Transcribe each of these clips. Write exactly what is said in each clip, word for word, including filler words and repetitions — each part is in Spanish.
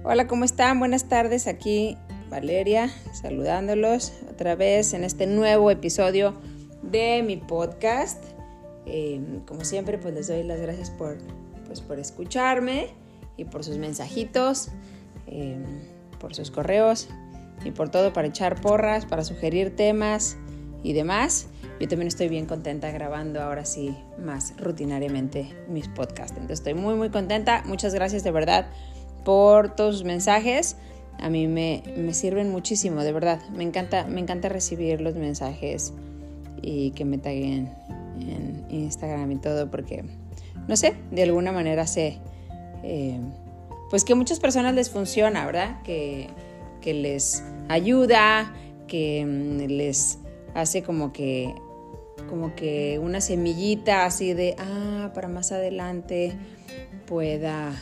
Hola, ¿cómo están? Buenas tardes, aquí Valeria, saludándolos otra vez en este nuevo episodio de mi podcast. Eh, como siempre, pues les doy las gracias por, pues, por escucharme y por sus mensajitos, eh, por sus correos y por todo para echar porras, para sugerir temas y demás. Yo también estoy bien contenta grabando ahora sí más rutinariamente mis podcasts. Entonces estoy muy muy contenta. Muchas gracias de verdad por todos sus mensajes. A mí me, me sirven muchísimo, de verdad. Me encanta, me encanta recibir los mensajes y que me taguen en Instagram y todo, porque, no sé, de alguna manera sé, eh, pues que a muchas personas les funciona, ¿verdad? Que, que les ayuda, que les hace como que, como que una semillita así de, ah, para más adelante pueda...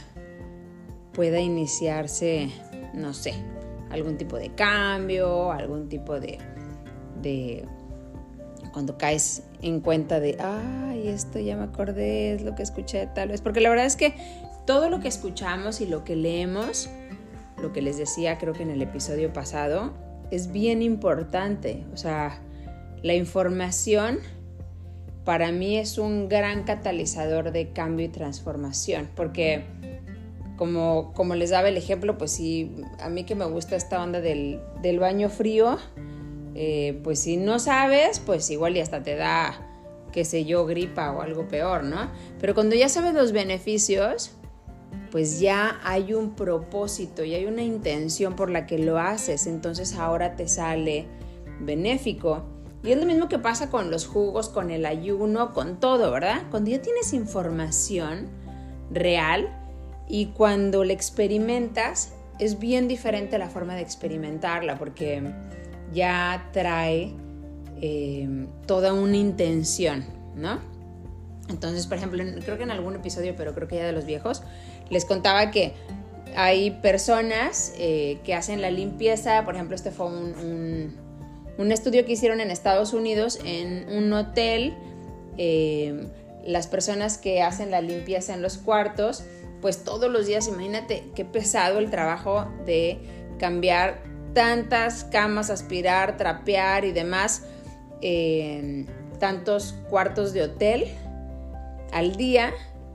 pueda iniciarse, no sé, algún tipo de cambio, algún tipo de, de cuando caes en cuenta de, ay, esto ya me acordé, es lo que escuché tal vez, porque la verdad es que todo lo que escuchamos y lo que leemos, lo que les decía creo que en el episodio pasado, es bien importante. O sea, la información para mí es un gran catalizador de cambio y transformación, porque Como, como les daba el ejemplo, pues sí, a mí que me gusta esta onda del, del baño frío, eh, pues si no sabes, pues igual y hasta te da, qué sé yo, gripa o algo peor, ¿no? Pero cuando ya sabes los beneficios, pues ya hay un propósito y hay una intención por la que lo haces, entonces ahora te sale benéfico. Y es lo mismo que pasa con los jugos, con el ayuno, con todo, ¿verdad? Cuando ya tienes información real, y cuando la experimentas, es bien diferente la forma de experimentarla, porque ya trae eh, toda una intención, ¿no? Entonces, por ejemplo, creo que en algún episodio, pero creo que ya de los viejos, les contaba que hay personas eh, que hacen la limpieza. Por ejemplo, este fue un, un, un estudio que hicieron en Estados Unidos en un hotel. Eh, las personas que hacen la limpieza en los cuartos, pues todos los días, imagínate qué pesado el trabajo de cambiar tantas camas, aspirar, trapear y demás, eh, tantos cuartos de hotel al día,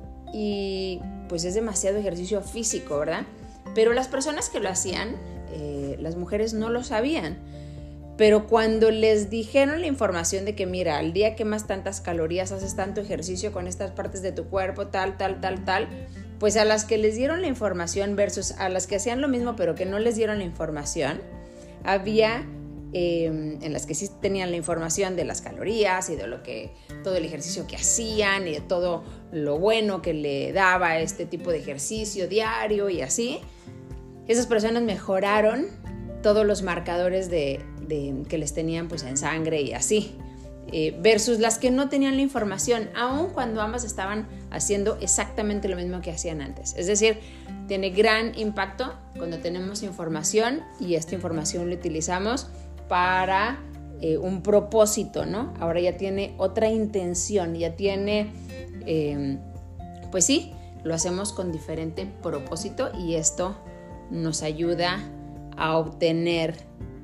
y pues es demasiado ejercicio físico, ¿verdad? Pero las personas que lo hacían, eh, las mujeres no lo sabían, pero cuando les dijeron la información de que mira, al día quemas tantas calorías, haces tanto ejercicio con estas partes de tu cuerpo, tal, tal, tal, tal, pues a las que les dieron la información versus a las que hacían lo mismo pero que no les dieron la información, había eh, en las que sí tenían la información de las calorías y de lo que, todo el ejercicio que hacían y de todo lo bueno que le daba este tipo de ejercicio diario y así, esas personas mejoraron todos los marcadores de, de, que les tenían pues en sangre y así. Eh, versus las que no tenían la información, aun cuando ambas estaban haciendo exactamente lo mismo que hacían antes. Es decir, tiene gran impacto cuando tenemos información y esta información la utilizamos para eh, un propósito, ¿no? Ahora ya tiene otra intención, ya tiene, eh, pues sí, lo hacemos con diferente propósito y esto nos ayuda a obtener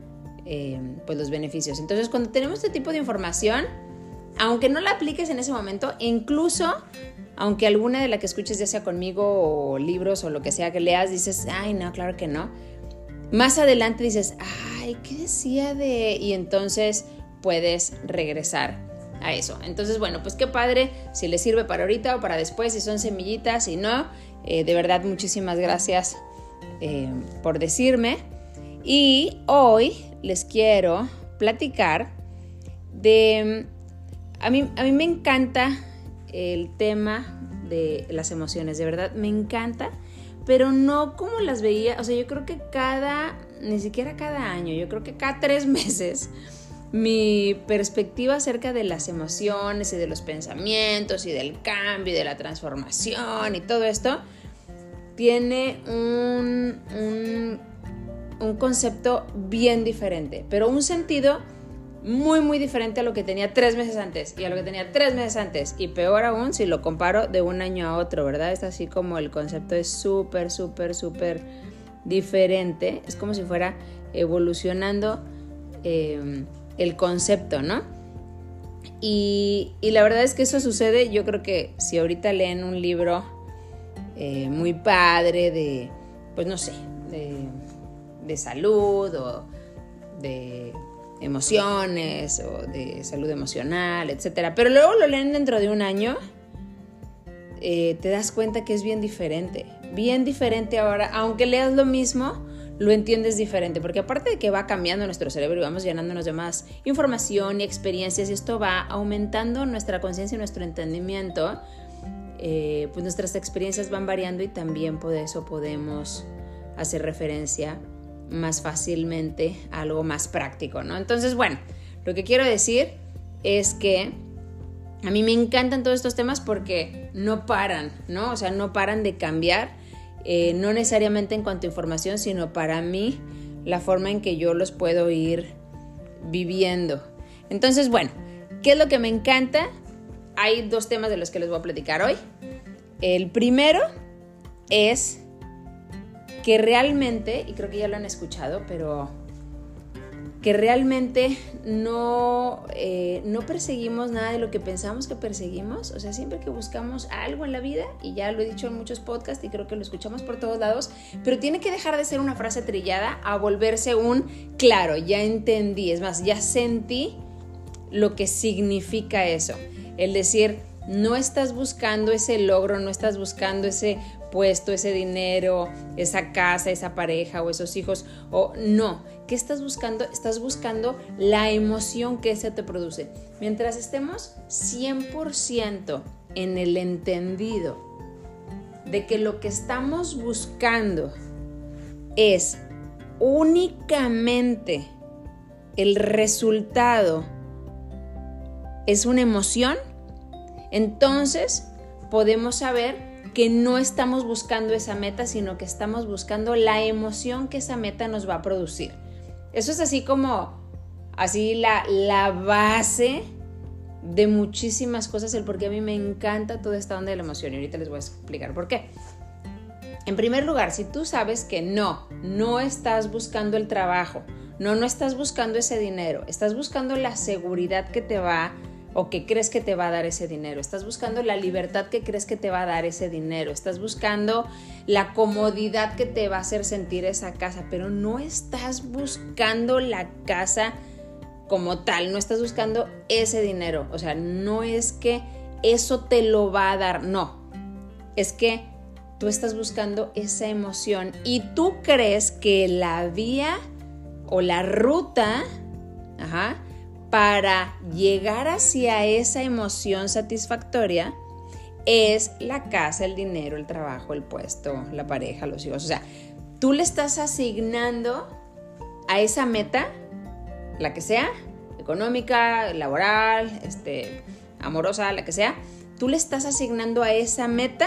Eh, pues los beneficios. Entonces, cuando tenemos este tipo de información, aunque no la apliques en ese momento, incluso aunque alguna de la que escuches ya sea conmigo o libros o lo que sea que leas, dices, ay no, claro que no, más adelante dices, ay, ¿qué decía de...? Y entonces puedes regresar a eso. Entonces, bueno, pues qué padre si les sirve para ahorita o para después, si son semillitas, si no, eh, de verdad muchísimas gracias eh, por decirme. Y hoy les quiero platicar de... A mí, a mí me encanta el tema de las emociones, de verdad, me encanta, pero no como las veía, o sea, yo creo que cada, ni siquiera cada año, yo creo que cada tres meses, mi perspectiva acerca de las emociones y de los pensamientos y del cambio y de la transformación y todo esto, tiene un... un un concepto bien diferente, pero un sentido muy muy diferente a lo que tenía tres meses antes y a lo que tenía tres meses antes, y peor aún si lo comparo de un año a otro, ¿verdad? Es así como el concepto es súper súper súper diferente, es como si fuera evolucionando eh, el concepto, ¿no? Y, y la verdad es que eso sucede, yo creo que si ahorita leen un libro eh, muy padre de, pues no sé, de, de salud o de emociones o de salud emocional, etcétera, pero luego lo leen dentro de un año, eh, te das cuenta que es bien diferente, bien diferente ahora, aunque leas lo mismo, lo entiendes diferente, porque aparte de que va cambiando nuestro cerebro y vamos llenándonos de más información y experiencias, y esto va aumentando nuestra conciencia y nuestro entendimiento, eh, pues nuestras experiencias van variando y también por eso podemos hacer referencia más fácilmente a algo más práctico, ¿no? Entonces, bueno, lo que quiero decir es que a mí me encantan todos estos temas porque no paran, ¿no? O sea, no paran de cambiar. Eh, no necesariamente en cuanto a información, sino para mí la forma en que yo los puedo ir viviendo. Entonces, bueno, ¿qué es lo que me encanta? Hay dos temas de los que les voy a platicar hoy. El primero es que realmente, y creo que ya lo han escuchado, pero que realmente no, eh, no perseguimos nada de lo que pensamos que perseguimos. O sea, siempre que buscamos algo en la vida, y ya lo he dicho en muchos podcasts y creo que lo escuchamos por todos lados, pero tiene que dejar de ser una frase trillada a volverse un claro, ya entendí, es más, ya sentí lo que significa eso. El decir, no estás buscando ese logro, no estás buscando ese puesto, ese dinero, esa casa, esa pareja o esos hijos, o no. ¿Qué estás buscando? Estás buscando la emoción que eso te produce. Mientras estemos cien por ciento en el entendido de que lo que estamos buscando es únicamente el resultado, es una emoción, entonces podemos saber que no estamos buscando esa meta, sino que estamos buscando la emoción que esa meta nos va a producir. Eso es así como, así la, la base de muchísimas cosas, el por qué a mí me encanta toda esta onda de la emoción, y ahorita les voy a explicar por qué. En primer lugar, si tú sabes que no, no estás buscando el trabajo, no, no estás buscando ese dinero, estás buscando la seguridad que te va o que crees que te va a dar ese dinero, estás buscando la libertad que crees que te va a dar ese dinero, estás buscando la comodidad que te va a hacer sentir esa casa, pero no estás buscando la casa como tal, no estás buscando ese dinero, o sea, no es que eso te lo va a dar, no, es que tú estás buscando esa emoción y tú crees que la vía o la ruta, ajá, para llegar hacia esa emoción satisfactoria es la casa, el dinero, el trabajo, el puesto, la pareja, los hijos. O sea, tú le estás asignando a esa meta, la que sea, económica, laboral, este, amorosa, la que sea, tú le estás asignando a esa meta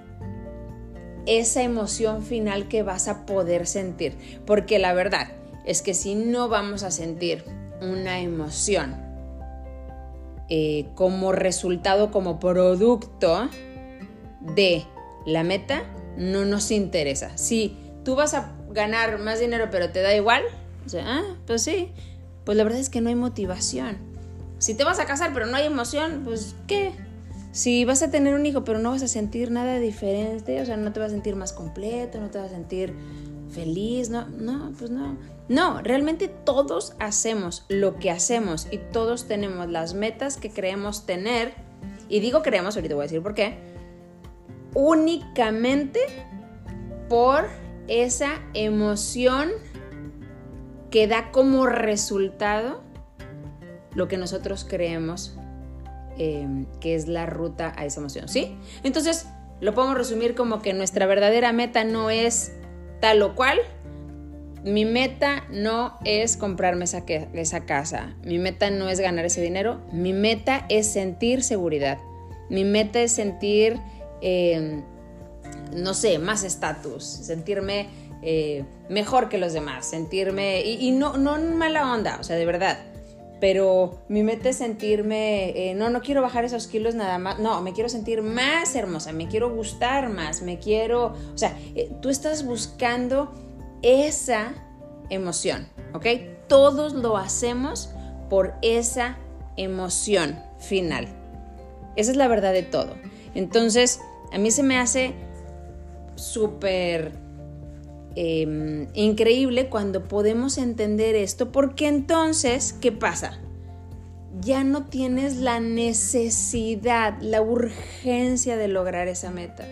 esa emoción final que vas a poder sentir. Porque la verdad es que si no vamos a sentir una emoción eh, como resultado, como producto de la meta, no nos interesa. Si tú vas a ganar más dinero pero te da igual, o sea, ah, pues sí, pues la verdad es que no hay motivación. Si te vas a casar pero no hay emoción, pues ¿qué? Si vas a tener un hijo pero no vas a sentir nada diferente, o sea, no te vas a sentir más completo, no te vas a sentir feliz, no, no, pues no. No, realmente todos hacemos lo que hacemos y todos tenemos las metas que creemos tener, y digo creemos, ahorita voy a decir por qué, únicamente por esa emoción que da como resultado lo que nosotros creemos eh, que es la ruta a esa emoción, ¿sí? Entonces, lo podemos resumir como que nuestra verdadera meta no es tal o cual. Mi meta no es comprarme esa, que, esa casa. Mi meta no es ganar ese dinero. Mi meta es sentir seguridad. Mi meta es sentir, eh, no sé, más estatus. Sentirme eh, mejor que los demás. Sentirme... Y, y no, no en mala onda, o sea, de verdad. Pero mi meta es sentirme... Eh, no, no quiero bajar esos kilos nada más. No, me quiero sentir más hermosa. Me quiero gustar más. Me quiero... O sea, eh, tú estás buscando esa emoción, ¿ok? Todos lo hacemos por esa emoción final. Esa es la verdad de todo. Entonces, a mí se me hace súper eh, increíble cuando podemos entender esto, porque entonces, ¿qué pasa? Ya no tienes la necesidad, la urgencia de lograr esa meta.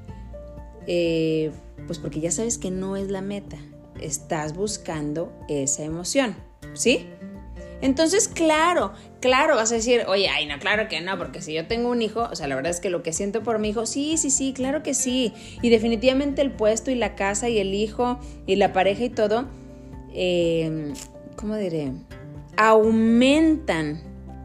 Eh, pues porque ya sabes que no es la meta. Estás buscando esa emoción, ¿sí? Entonces, claro, claro, vas a decir, oye, ay, no, claro que no, porque si yo tengo un hijo, o sea, la verdad es que lo que siento por mi hijo, sí, sí, sí, claro que sí. Y definitivamente el puesto y la casa y el hijo y la pareja y todo, eh, ¿cómo diré? Aumentan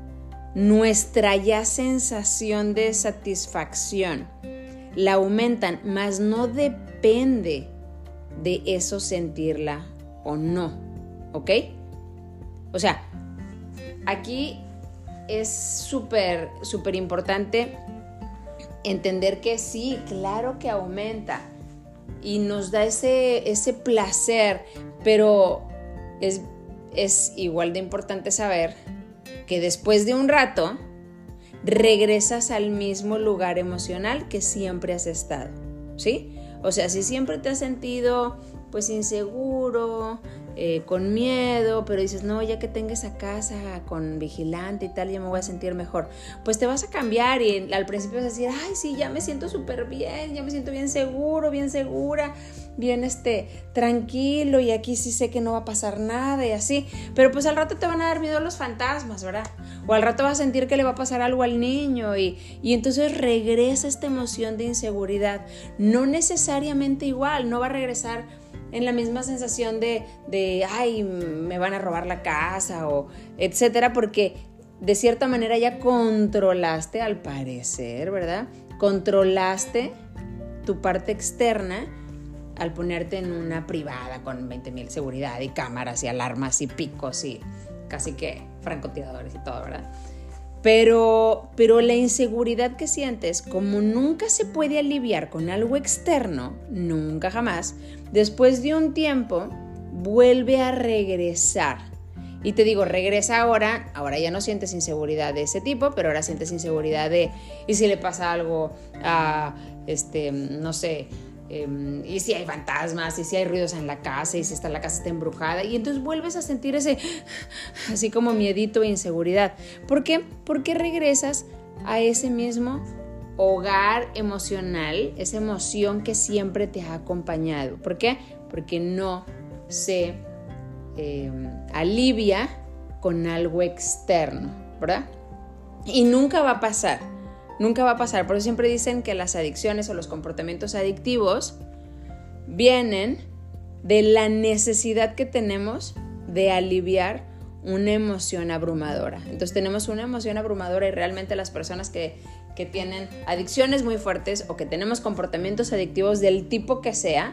nuestra ya sensación de satisfacción. La aumentan, mas no depende de eso sentirla o no, ¿ok? O sea, aquí es súper, súper importante entender que sí, claro que aumenta y nos da ese, ese placer, pero es, es igual de importante saber que después de un rato regresas al mismo lugar emocional que siempre has estado, ¿sí? O sea, si siempre te has sentido pues inseguro, eh, con miedo, pero dices, no, ya que tenga esa casa con vigilante y tal, ya me voy a sentir mejor, pues te vas a cambiar y al principio vas a decir, ay, sí, ya me siento súper bien, ya me siento bien seguro, bien segura, bien este, tranquilo, y aquí sí sé que no va a pasar nada y así, pero pues al rato te van a dar miedo los fantasmas, ¿verdad? O al rato vas a sentir que le va a pasar algo al niño y, y entonces regresa esta emoción de inseguridad, no necesariamente igual, no va a regresar en la misma sensación de, de ay, me van a robar la casa o etcétera, porque de cierta manera ya controlaste, al parecer, ¿verdad? Controlaste tu parte externa al ponerte en una privada con veinte mil seguridad y cámaras y alarmas y picos y casi que francotiradores y todo, ¿verdad? Pero, pero la inseguridad que sientes, como nunca se puede aliviar con algo externo, nunca jamás, después de un tiempo vuelve a regresar. Y te digo, regresa ahora, ahora ya no sientes inseguridad de ese tipo, pero ahora sientes inseguridad de, ¿y si le pasa algo a, este, no sé, Eh, y si hay fantasmas, y si hay ruidos en la casa, y si está, la casa está embrujada, y entonces vuelves a sentir ese así como miedito e inseguridad. ¿Por qué? Porque regresas a ese mismo hogar emocional, esa emoción que siempre te ha acompañado. ¿Por qué? Porque no se eh, alivia con algo externo, ¿verdad? Y nunca va a pasar. Nunca va a pasar, por eso siempre dicen que las adicciones o los comportamientos adictivos vienen de la necesidad que tenemos de aliviar una emoción abrumadora. Entonces tenemos una emoción abrumadora y realmente las personas que, que tienen adicciones muy fuertes o que tenemos comportamientos adictivos del tipo que sea,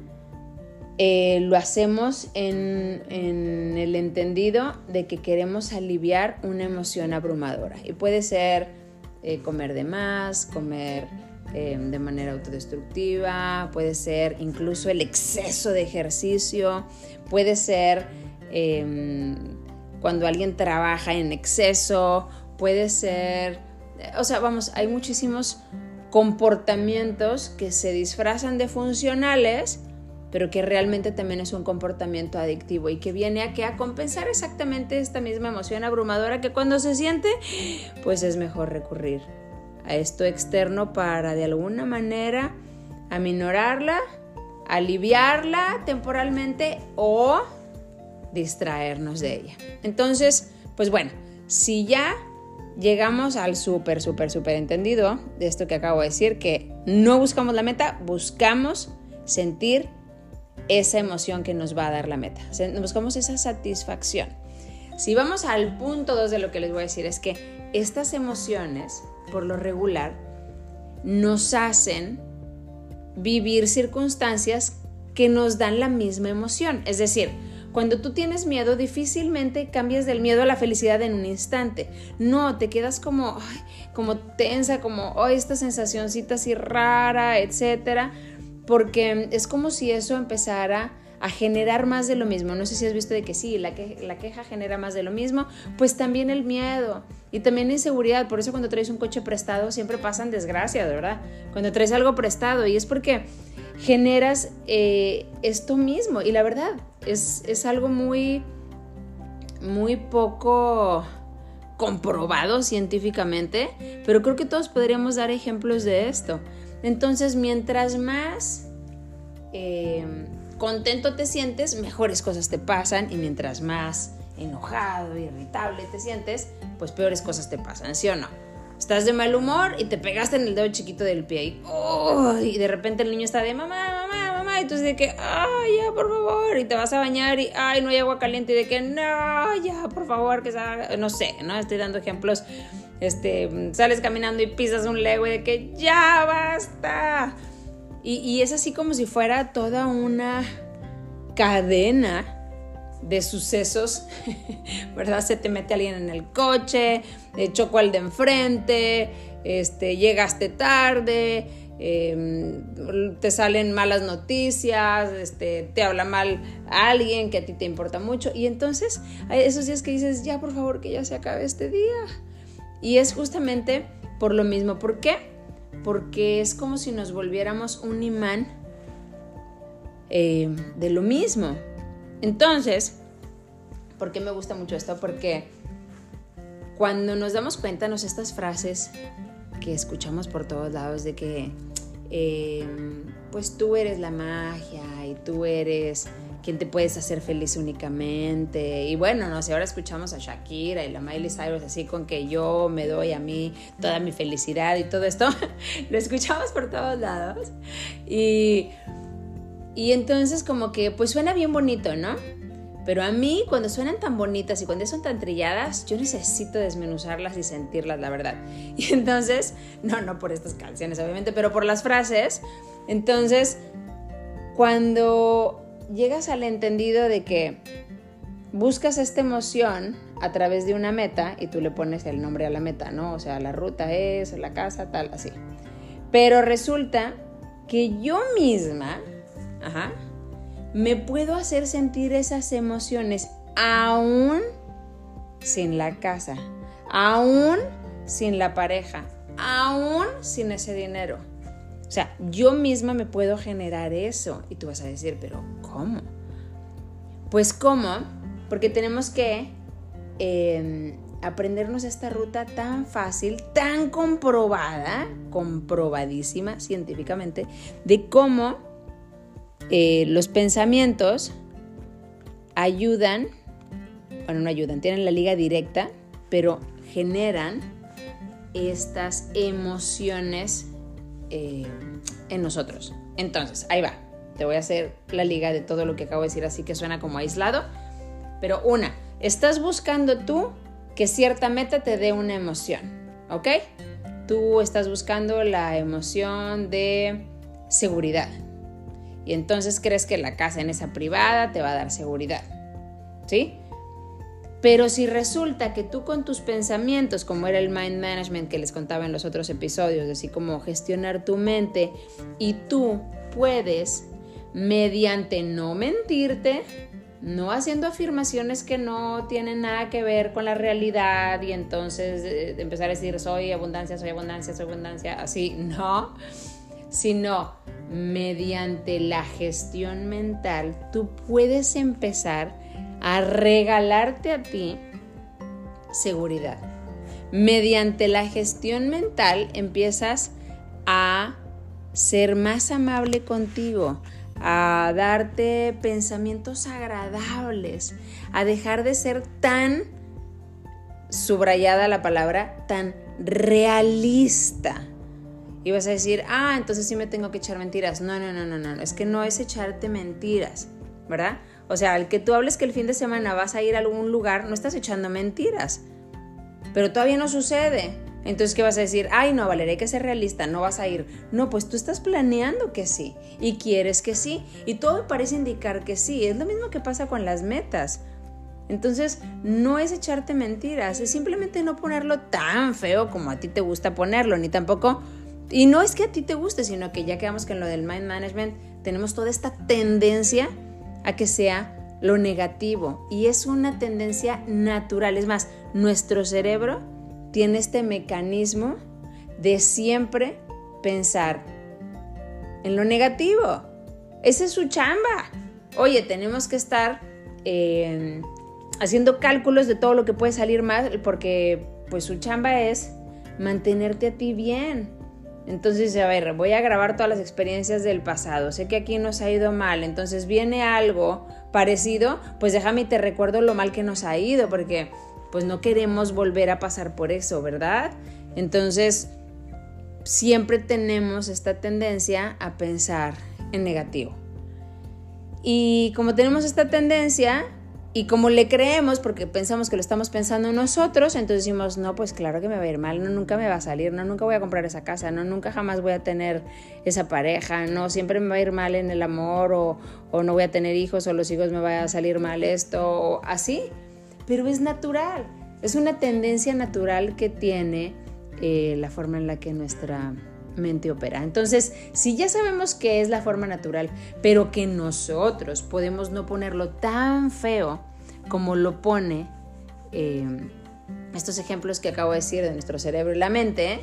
eh, lo hacemos en, en el entendido de que queremos aliviar una emoción abrumadora. Y puede ser Eh, comer de más, comer eh, de manera autodestructiva, puede ser incluso el exceso de ejercicio, puede ser eh, cuando alguien trabaja en exceso, puede ser, o sea, vamos, hay muchísimos comportamientos que se disfrazan de funcionales, pero que realmente también es un comportamiento adictivo y que viene a, que a compensar exactamente esta misma emoción abrumadora que cuando se siente, pues es mejor recurrir a esto externo para de alguna manera aminorarla, aliviarla temporalmente o distraernos de ella. Entonces, pues bueno, si ya llegamos al súper, súper, súper entendido de esto que acabo de decir, que no buscamos la meta, buscamos sentir esa emoción que nos va a dar la meta. O sea, buscamos esa satisfacción. Si vamos al punto dos de lo que les voy a decir, es que estas emociones, por lo regular, nos hacen vivir circunstancias que nos dan la misma emoción. Es decir, cuando tú tienes miedo, difícilmente cambias del miedo a la felicidad en un instante. No, te quedas como, ay, como tensa, como oh, esta sensacioncita así rara, etcétera. Porque es como si eso empezara a generar más de lo mismo. No sé si has visto de que sí, la, que, la queja genera más de lo mismo, pues también el miedo y también la inseguridad. Por eso cuando traes un coche prestado siempre pasan desgracias, ¿verdad? Cuando traes algo prestado, y es porque generas eh, esto mismo, y la verdad es, es algo muy, muy poco comprobado científicamente, pero creo que todos podríamos dar ejemplos de esto. Entonces, mientras más eh, contento te sientes, mejores cosas te pasan, y mientras más enojado, irritable te sientes, pues peores cosas te pasan, ¿sí o no? Estás de mal humor y te pegaste en el dedo chiquito del pie y, oh, y de repente el niño está de mamá, mamá, mamá, y tú dices de que, ay, ya, por favor, y te vas a bañar y, ay, no hay agua caliente, y de que, no, ya, por favor, que salga, no sé, ¿no? Estoy dando ejemplos, este, sales caminando y pisas un Lego y de que, ya, basta. Y, y es así como si fuera toda una cadena de sucesos, ¿verdad? Se te mete alguien en el coche, eh, chocó al de enfrente, este, llegaste tarde, eh, te salen malas noticias, este, te habla mal alguien que a ti te importa mucho, y entonces hay esos días que dices, ya, por favor, que ya se acabe este día. Y es justamente por lo mismo. ¿Por qué? Porque es como si nos volviéramos un imán eh, de lo mismo. Entonces, ¿por qué me gusta mucho esto? Porque cuando nos damos cuenta, nos estas frases que escuchamos por todos lados de que eh, pues tú eres la magia y tú eres quien te puedes hacer feliz únicamente, y bueno, no sé, ahora escuchamos a Shakira y la Miley Cyrus así con que yo me doy a mí toda mi felicidad y todo esto, lo escuchamos por todos lados, y Y entonces como que pues suena bien bonito, ¿no? Pero a mí cuando suenan tan bonitas y cuando son tan trilladas, yo necesito desmenuzarlas y sentirlas, la verdad. Y entonces, no, no por estas canciones obviamente, pero por las frases. Entonces, cuando llegas al entendido de que buscas esta emoción a través de una meta y tú le pones el nombre a la meta, ¿no? O sea, la ruta es, la casa, tal, así. Pero resulta que yo misma... Ajá, me puedo hacer sentir esas emociones aún sin la casa, aún sin la pareja, aún sin ese dinero. O sea, yo misma me puedo generar eso. Y tú vas a decir, ¿pero cómo? Pues ¿cómo? Porque tenemos que eh, aprendernos esta ruta tan fácil, tan comprobada, comprobadísima científicamente, de cómo Eh, los pensamientos ayudan, bueno, no ayudan, tienen la liga directa, pero generan estas emociones eh, en nosotros. Entonces, ahí va, te voy a hacer la liga de todo lo que acabo de decir, así que suena como aislado, pero una, estás buscando tú que cierta meta te dé una emoción, ¿ok? Tú estás buscando la emoción de seguridad. Y entonces crees que la casa en esa privada te va a dar seguridad, ¿sí? Pero si resulta que tú con tus pensamientos, como era el mind management que les contaba en los otros episodios, así como gestionar tu mente, y tú puedes, mediante no mentirte, no haciendo afirmaciones que no tienen nada que ver con la realidad, y entonces eh, empezar a decir soy abundancia, soy abundancia, soy abundancia, así, no, sino mediante la gestión mental, tú puedes empezar a regalarte a ti seguridad. Mediante la gestión mental empiezas a ser más amable contigo, a darte pensamientos agradables, a dejar de ser tan, subrayada la palabra, tan realista. Y vas a decir, ah, entonces sí me tengo que echar mentiras. No, no, no, no, no, es que no es echarte mentiras, ¿verdad? O sea, al que tú hables que el fin de semana vas a ir a algún lugar, no estás echando mentiras, pero todavía no sucede. Entonces, ¿qué vas a decir? Ay, no, Valeria, hay que ser realista, no vas a ir. No, pues tú estás planeando que sí y quieres que sí, y todo parece indicar que sí. Es lo mismo que pasa con las metas. Entonces, no es echarte mentiras, es simplemente no ponerlo tan feo como a ti te gusta ponerlo, ni tampoco... Y no es que a ti te guste, sino que ya quedamos que en lo del mind management tenemos toda esta tendencia a que sea lo negativo. Y es una tendencia natural. Es más, nuestro cerebro tiene este mecanismo de siempre pensar en lo negativo. Esa es su chamba. Oye, tenemos que estar eh, haciendo cálculos de todo lo que puede salir mal, porque pues su chamba es mantenerte a ti bien. Entonces, a ver, voy a grabar todas las experiencias del pasado. Sé que aquí nos ha ido mal, entonces viene algo parecido, pues déjame y te recuerdo lo mal que nos ha ido, porque pues no queremos volver a pasar por eso, ¿verdad? Entonces, siempre tenemos esta tendencia a pensar en negativo. Y como tenemos esta tendencia, y como le creemos, porque pensamos que lo estamos pensando nosotros, entonces decimos, no, pues claro que me va a ir mal, no, nunca me va a salir, no, nunca voy a comprar esa casa, no, nunca jamás voy a tener esa pareja, no, siempre me va a ir mal en el amor, o, o no voy a tener hijos, o los hijos me va a salir mal esto, o así. Pero es natural, es una tendencia natural que tiene eh, la forma en la que nuestra mente opera. Entonces, si ya sabemos que es la forma natural, pero que nosotros podemos no ponerlo tan feo como lo pone eh, estos ejemplos que acabo de decir de nuestro cerebro y la mente,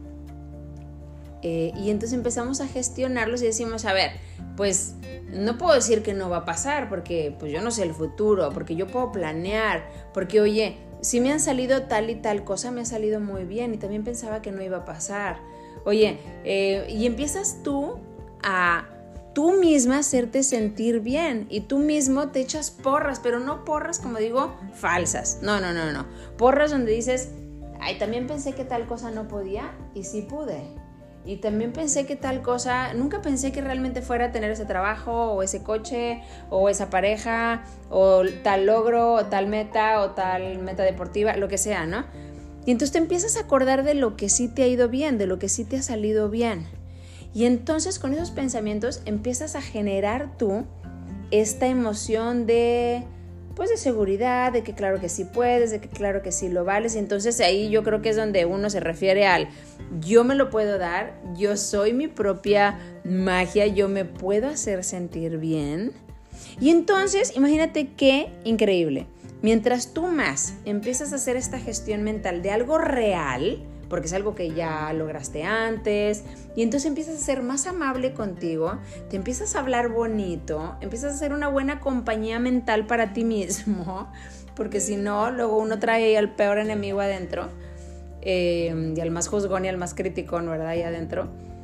eh, y entonces empezamos a gestionarlos y decimos, a ver, pues no puedo decir que no va a pasar, porque pues yo no sé el futuro, porque yo puedo planear, porque oye, si me han salido tal y tal cosa, me ha salido muy bien y también pensaba que no iba a pasar. Oye, eh, y empiezas tú a tú misma hacerte sentir bien y tú mismo te echas porras, pero no porras, como digo, falsas. No, no, no, no. Porras donde dices, ay, también pensé que tal cosa no podía y sí pude. Y también pensé que tal cosa, nunca pensé que realmente fuera a tener ese trabajo o ese coche o esa pareja o tal logro o tal meta o tal meta deportiva, lo que sea, ¿no? Y entonces te empiezas a acordar de lo que sí te ha ido bien, de lo que sí te ha salido bien. Y entonces con esos pensamientos empiezas a generar tú esta emoción de, pues de seguridad, de que claro que sí puedes, de que claro que sí lo vales. Y entonces ahí yo creo que es donde uno se refiere al yo me lo puedo dar, yo soy mi propia magia, yo me puedo hacer sentir bien. Y entonces imagínate qué increíble. Mientras tú más empiezas a hacer esta gestión mental de algo real, porque es algo que ya lograste antes, y entonces empiezas a ser más amable contigo, te empiezas a hablar bonito, empiezas a ser una buena compañía mental para ti mismo, porque si no, luego uno trae al peor enemigo adentro, eh, y al más juzgón y al más criticón, ¿verdad? Ahí adentro.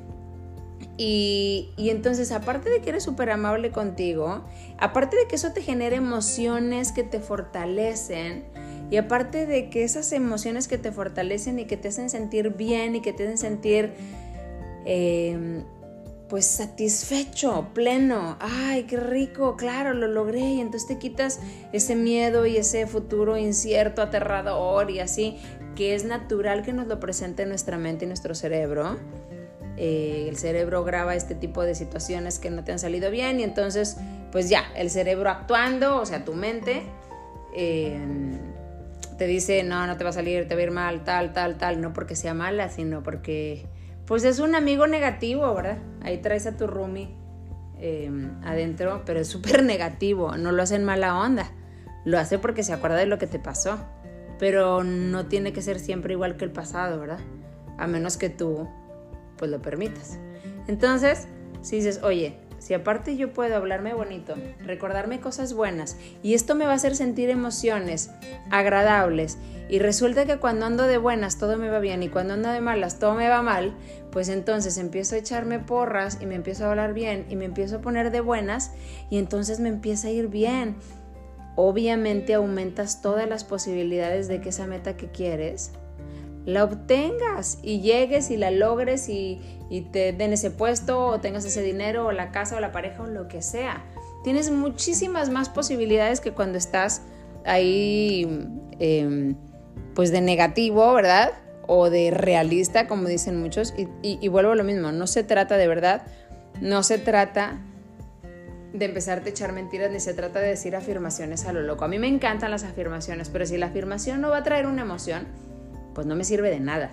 Y, y entonces, aparte de que eres súper amable contigo, aparte de que eso te genera emociones que te fortalecen, y aparte de que esas emociones que te fortalecen y que te hacen sentir bien y que te hacen sentir eh, pues satisfecho, pleno, ay, qué rico, claro, lo logré, y entonces te quitas ese miedo y ese futuro incierto, aterrador y así, que es natural que nos lo presente nuestra mente y nuestro cerebro. Eh, el cerebro graba este tipo de situaciones que no te han salido bien y entonces pues ya, el cerebro actuando, o sea, tu mente eh, te dice no, no te va a salir, te va a ir mal, tal, tal, tal, no porque sea mala, sino porque pues es un amigo negativo, ¿verdad? Ahí traes a tu roomie eh, adentro, pero es súper negativo, no lo hace en mala onda, lo hace porque se acuerda de lo que te pasó, pero no tiene que ser siempre igual que el pasado, ¿verdad? A menos que tú pues lo permitas. Entonces, si dices, oye, si aparte yo puedo hablarme bonito, recordarme cosas buenas y esto me va a hacer sentir emociones agradables y resulta que cuando ando de buenas todo me va bien y cuando ando de malas todo me va mal, pues entonces empiezo a echarme porras y me empiezo a hablar bien y me empiezo a poner de buenas y entonces me empieza a ir bien. Obviamente aumentas todas las posibilidades de que esa meta que quieres la obtengas y llegues y la logres y, y te den ese puesto o tengas ese dinero o la casa o la pareja o lo que sea. Tienes muchísimas más posibilidades que cuando estás ahí eh, pues de negativo, ¿verdad? O de realista, como dicen muchos. Y, y, y vuelvo a lo mismo, no se trata de verdad, no se trata de empezarte a echar mentiras ni se trata de decir afirmaciones a lo loco. A mí me encantan las afirmaciones, pero si la afirmación no va a traer una emoción, pues no me sirve de nada.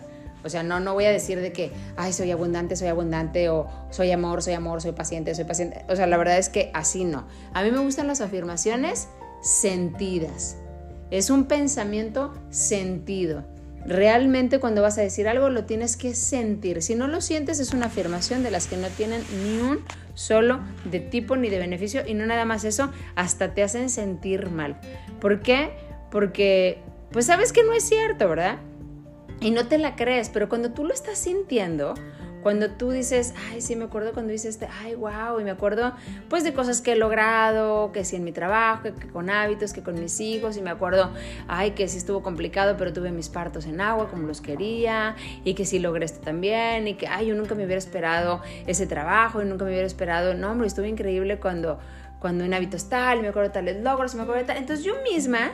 O sea, no, no voy a decir de que, ay, soy abundante, soy abundante, o soy amor, soy amor, soy paciente, soy paciente. O sea, la verdad es que así no. A mí me gustan las afirmaciones sentidas. Es un pensamiento sentido. Realmente cuando vas a decir algo lo tienes que sentir. Si no lo sientes, es una afirmación de las que no tienen ni un solo de tipo ni de beneficio, y no nada más eso, hasta te hacen sentir mal. ¿Por qué? Porque pues sabes que no es cierto, ¿verdad? Y no te la crees, pero cuando tú lo estás sintiendo, cuando tú dices, ay, sí, me acuerdo cuando hice este, ay, wow, y me acuerdo pues de cosas que he logrado, que sí en mi trabajo, que, que con hábitos, que con mis hijos, y me acuerdo, ay, que sí estuvo complicado, pero tuve mis partos en agua como los quería, y que sí logré esto también, y que, ay, yo nunca me hubiera esperado ese trabajo, y nunca me hubiera esperado, no, hombre, estuvo increíble cuando, cuando en hábitos tal, y me acuerdo de tales logros, y me acuerdo de tal. Entonces yo misma,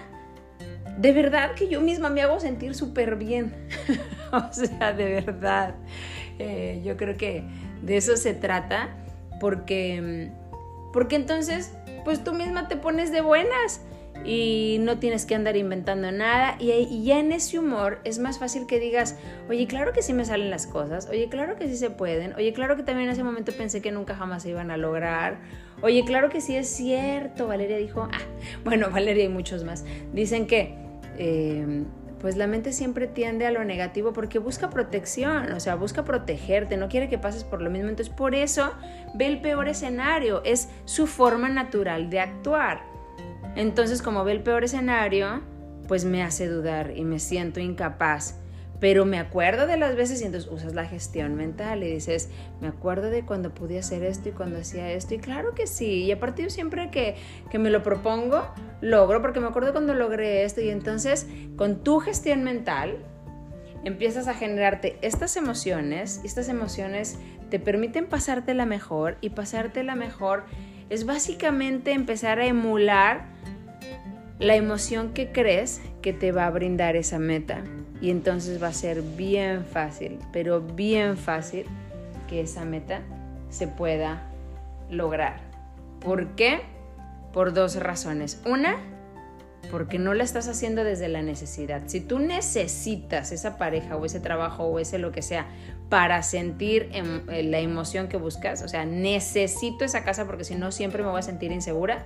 de verdad que yo misma me hago sentir súper bien. O sea, de verdad. Eh, yo creo que de eso se trata, porque, porque entonces pues tú misma te pones de buenas y no tienes que andar inventando nada, y, y ya en ese humor es más fácil que digas, oye, claro que sí me salen las cosas, oye, claro que sí se pueden, oye, claro que también en ese momento pensé que nunca jamás se iban a lograr, oye, claro que sí es cierto, Valeria dijo, ah, bueno, Valeria y muchos más, dicen que eh, pues la mente siempre tiende a lo negativo porque busca protección, o sea, busca protegerte, no quiere que pases por lo mismo. Entonces, por eso ve el peor escenario, es su forma natural de actuar. Entonces, como ve el peor escenario, pues me hace dudar y me siento incapaz. Pero me acuerdo de las veces, y entonces usas la gestión mental y dices, me acuerdo de cuando pude hacer esto y cuando hacía esto, y claro que sí, y a partir de siempre que, que me lo propongo, logro, porque me acuerdo cuando logré esto, y entonces con tu gestión mental empiezas a generarte estas emociones, y estas emociones te permiten pasártela mejor, y pasártela mejor es básicamente empezar a emular la emoción que crees que te va a brindar esa meta. Y entonces va a ser bien fácil, pero bien fácil que esa meta se pueda lograr. ¿Por qué? Por dos razones. Una, porque no la estás haciendo desde la necesidad. Si tú necesitas esa pareja o ese trabajo o ese lo que sea para sentir em, la emoción que buscas, o sea, necesito esa casa porque si no siempre me voy a sentir insegura,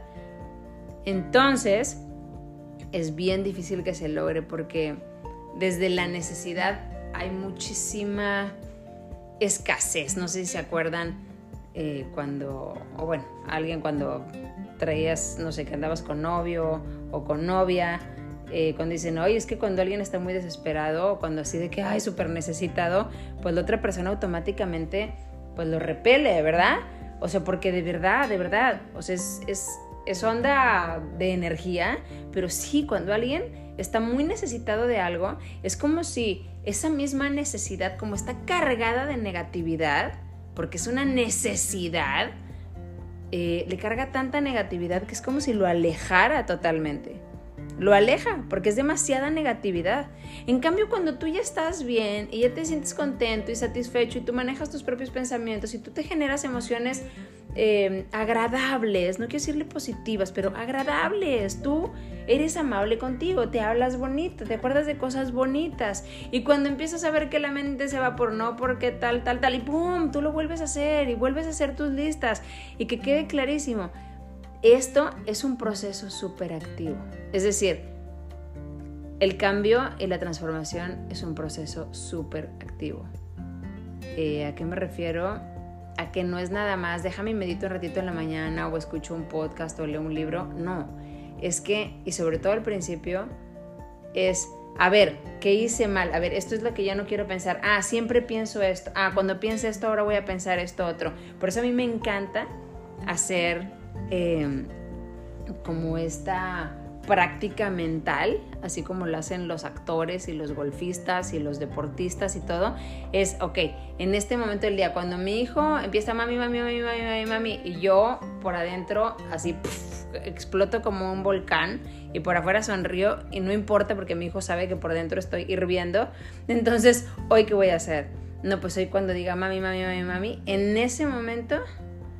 entonces es bien difícil que se logre, porque desde la necesidad hay muchísima escasez. No sé si se acuerdan eh, cuando, o bueno, alguien cuando traías, no sé, que andabas con novio o con novia, eh, cuando dicen, oye, es que cuando alguien está muy desesperado, o cuando así de que, ay, súper necesitado, pues la otra persona automáticamente, pues lo repele, ¿verdad? O sea, porque de verdad, de verdad, o sea, es, es, es onda de energía, pero sí, cuando alguien está muy necesitado de algo, es como si esa misma necesidad, como está cargada de negatividad, porque es una necesidad, eh, le carga tanta negatividad que es como si lo alejara totalmente. Lo aleja porque es demasiada negatividad. En cambio, cuando tú ya estás bien y ya te sientes contento y satisfecho y tú manejas tus propios pensamientos y tú te generas emociones eh, agradables, no quiero decirle positivas, pero agradables, tú eres amable contigo, te hablas bonito, te acuerdas de cosas bonitas, y cuando empiezas a ver que la mente se va por no, porque tal, tal, tal, y ¡pum!, tú lo vuelves a hacer y vuelves a hacer tus listas, y que quede clarísimo, esto es un proceso súper activo. Es decir, el cambio y la transformación es un proceso súper activo. Eh, ¿A qué me refiero? A que no es nada más, déjame y medito un ratito en la mañana, o escucho un podcast o leo un libro. No, es que, y sobre todo al principio, es, a ver, ¿qué hice mal? A ver, esto es lo que ya no quiero pensar. Ah, siempre pienso esto. Ah, cuando piense esto, ahora voy a pensar esto otro. Por eso a mí me encanta hacer Eh, como esta práctica mental, así como lo hacen los actores y los golfistas y los deportistas y todo, es, ok, en este momento del día, cuando mi hijo empieza mami, mami, mami, mami, mami, mami, y yo por adentro así puff, exploto como un volcán y por afuera sonrío, y no importa porque mi hijo sabe que por dentro estoy hirviendo, entonces, ¿hoy qué voy a hacer? No, pues hoy cuando diga mami, mami, mami, mami, en ese momento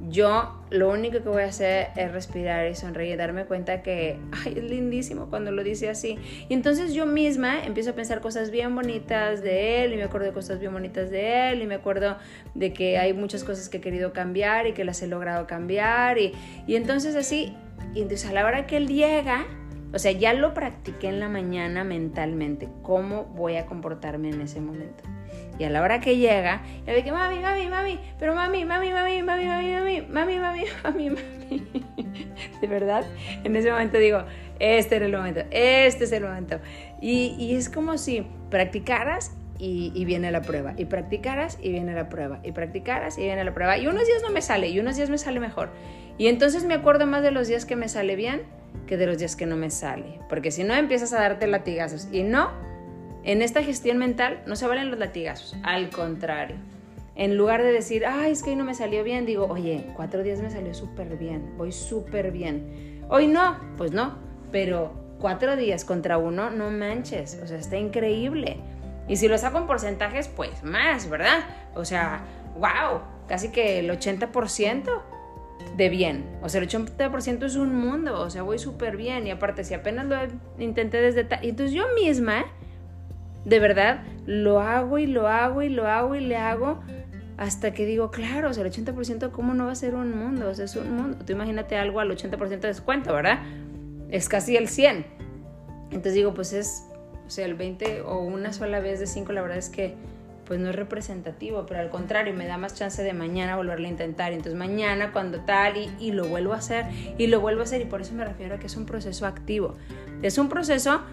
yo lo único que voy a hacer es respirar y sonreír y darme cuenta que, ay, es lindísimo cuando lo dice así. Y entonces yo misma empiezo a pensar cosas bien bonitas de él, y me acuerdo de cosas bien bonitas de él, y me acuerdo de que hay muchas cosas que he querido cambiar y que las he logrado cambiar, y, y entonces así, y entonces a la hora que él llega, o sea, ya lo practiqué en la mañana mentalmente, cómo voy a comportarme en ese momento. Y a la hora que llega, ya ve que mami, mami, mami, pero mami, mami, mami, mami, mami, mami, mami, mami, mami, mami. De verdad, en ese momento digo, este era el momento, este es el momento. Y, y es como si practicaras y, y viene la prueba, y practicaras y viene la prueba, y practicaras y viene la prueba. Y unos días no me sale, y unos días me sale mejor. Y entonces me acuerdo más de los días que me sale bien que de los días que no me sale. Porque si no, empiezas a darte latigazos. Y no, en esta gestión mental no se valen los latigazos. Al contrario, en lugar de decir, ay, es que hoy no me salió bien, digo, oye, cuatro días me salió súper bien, voy súper bien. Hoy no, pues no, pero cuatro días contra uno, no manches, o sea, está increíble. Y si lo saco en porcentajes, pues más, ¿verdad? O sea, wow, casi que el ochenta por ciento de bien. O sea, el ochenta por ciento es un mundo, o sea, voy súper bien. Y aparte, si apenas lo intenté desde tal... Entonces yo misma, de verdad, lo hago y lo hago y lo hago y le hago hasta que digo, claro, o sea, el ochenta por ciento, ¿cómo no va a ser un mundo? O sea, es un mundo. Tú imagínate algo al ochenta por ciento de descuento, ¿verdad? Es casi el cien. Entonces digo, pues es, o sea, el veinte o una sola vez de cinco, la verdad es que pues no es representativo, pero al contrario, me da más chance de mañana volverlo a intentar. Entonces mañana cuando tal y, y lo vuelvo a hacer y lo vuelvo a hacer, y por eso me refiero a que es un proceso activo. Es un proceso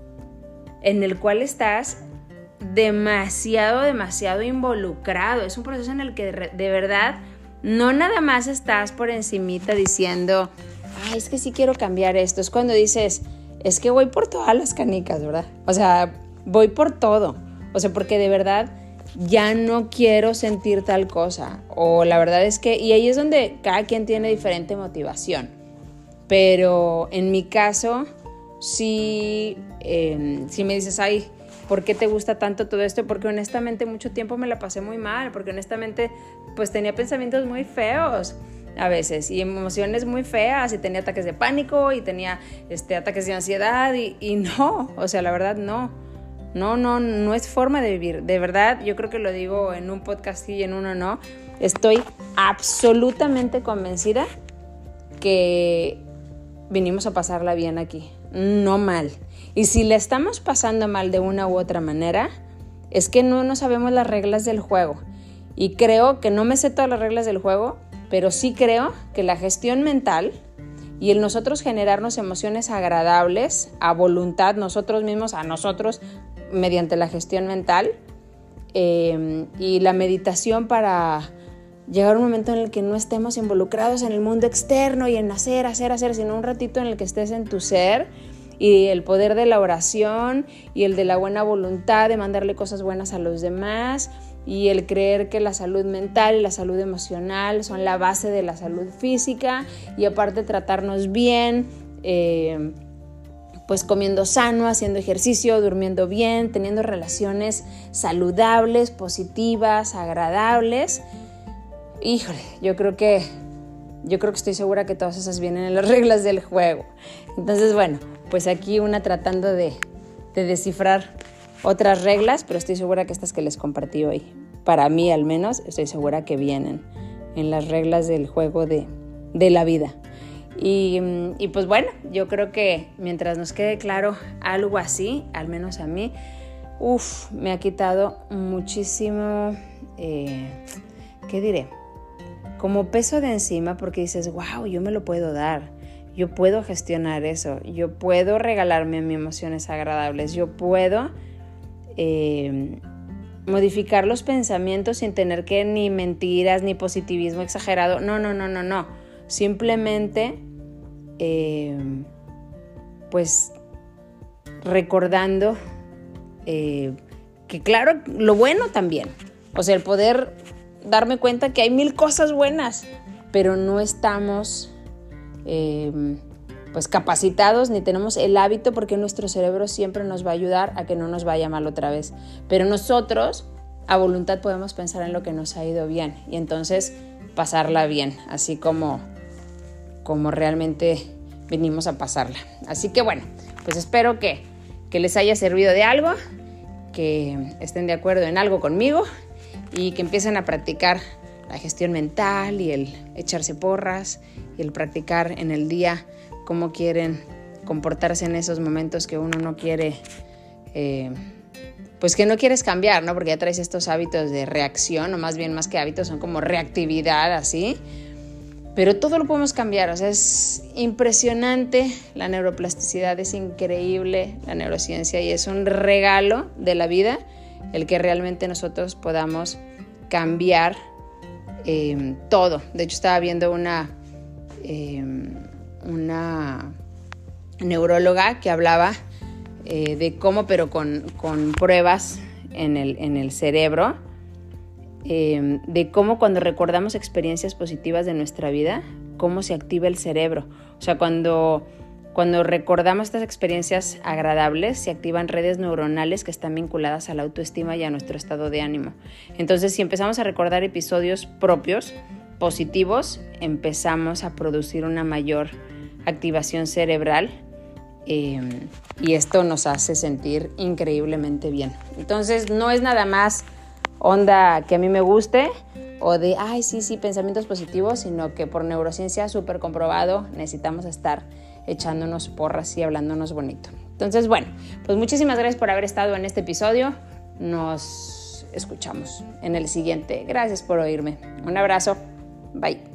en el cual estás demasiado, demasiado involucrado. Es un proceso en el que de, de verdad no nada más estás por encimita diciendo, ay, es que sí quiero cambiar esto. Es cuando dices, es que voy por todas las canicas, ¿verdad? O sea, voy por todo. O sea, porque de verdad ya no quiero sentir tal cosa. O la verdad es que, y ahí es donde cada quien tiene diferente motivación. Pero en mi caso, sí, eh, si me dices, ay, ¿por qué te gusta tanto todo esto? Porque honestamente mucho tiempo me la pasé muy mal, porque honestamente pues tenía pensamientos muy feos a veces y emociones muy feas, y tenía ataques de pánico y tenía este, ataques de ansiedad y, y no, o sea, la verdad no. No, no, no es forma de vivir. De verdad, yo creo que lo digo en un podcast y en uno no. Estoy absolutamente convencida que vinimos a pasarla bien aquí, no mal. Y si la estamos pasando mal de una u otra manera, es que no, no sabemos las reglas del juego. Y creo que no me sé todas las reglas del juego, pero sí creo que la gestión mental y el nosotros generarnos emociones agradables a voluntad, nosotros mismos, a nosotros, mediante la gestión mental eh, y la meditación para llegar a un momento en el que no estemos involucrados en el mundo externo y en hacer, hacer, hacer, sino un ratito en el que estés en tu ser, y el poder de la oración y el de la buena voluntad de mandarle cosas buenas a los demás, y el creer que la salud mental y la salud emocional son la base de la salud física, y aparte tratarnos bien, eh, pues comiendo sano, haciendo ejercicio, durmiendo bien, teniendo relaciones saludables, positivas, agradables. Híjole, yo creo que yo creo que estoy segura que todas esas vienen en las reglas del juego. Entonces, bueno, pues aquí una tratando de, de descifrar otras reglas, pero estoy segura que estas que les compartí hoy, para mí al menos, estoy segura que vienen en las reglas del juego de, de la vida. Y, y pues bueno, yo creo que mientras nos quede claro algo así, al menos a mí, uf, me ha quitado muchísimo, eh, ¿qué diré? Como peso de encima, porque dices, wow, yo me lo puedo dar, yo puedo gestionar eso, yo puedo regalarme mis emociones agradables, yo puedo eh, modificar los pensamientos sin tener que ni mentiras, ni positivismo exagerado, no, no, no, no, no, simplemente eh, pues recordando eh, que claro, lo bueno también, o sea, el poder darme cuenta que hay mil cosas buenas, pero no estamos eh, pues capacitados ni tenemos el hábito, porque nuestro cerebro siempre nos va a ayudar a que no nos vaya mal otra vez. Pero nosotros a voluntad podemos pensar en lo que nos ha ido bien y entonces pasarla bien, así como, como realmente venimos a pasarla. Así que bueno, pues espero que, que les haya servido de algo, que estén de acuerdo en algo conmigo y que empiecen a practicar la gestión mental y el echarse porras y el practicar en el día cómo quieren comportarse en esos momentos que uno no quiere, eh, pues que no quieres cambiar, ¿no? Porque ya traes estos hábitos de reacción, o más bien más que hábitos, son como reactividad, así. Pero todo lo podemos cambiar, o sea, es impresionante, la neuroplasticidad es increíble, la neurociencia, y es un regalo de la vida el que realmente nosotros podamos cambiar eh, todo. De hecho, estaba viendo una, eh, una neuróloga que hablaba eh, de cómo, pero con, con pruebas en el, en el cerebro, Eh, de cómo cuando recordamos experiencias positivas de nuestra vida, cómo se activa el cerebro. O sea, cuando, cuando recordamos estas experiencias agradables, se activan redes neuronales que están vinculadas a la autoestima y a nuestro estado de ánimo. Entonces, si empezamos a recordar episodios propios, positivos, empezamos a producir una mayor activación cerebral eh, y esto nos hace sentir increíblemente bien. Entonces, no es nada más onda que a mí me guste o de, ay, sí, sí, pensamientos positivos, sino que por neurociencia súper comprobado necesitamos estar echándonos porras y hablándonos bonito. Entonces, bueno, pues muchísimas gracias por haber estado en este episodio. Nos escuchamos en el siguiente. Gracias por oírme. Un abrazo. Bye.